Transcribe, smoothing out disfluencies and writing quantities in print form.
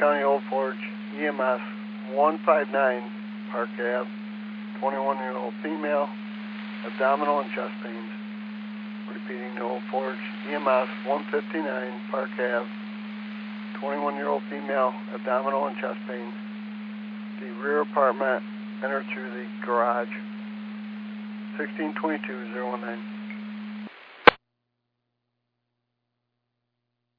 County Old Forge, EMS 159, Park Ave, 21-year-old female, abdominal and chest pains. Repeating to Old Forge, EMS 159, Park Ave, 21-year-old female, abdominal and chest pains. The rear apartment entered through the garage. 1622-019.